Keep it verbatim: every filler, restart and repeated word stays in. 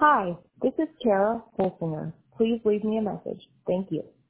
Hi, this is Kara Holsinger. Please leave me a message. Thank you.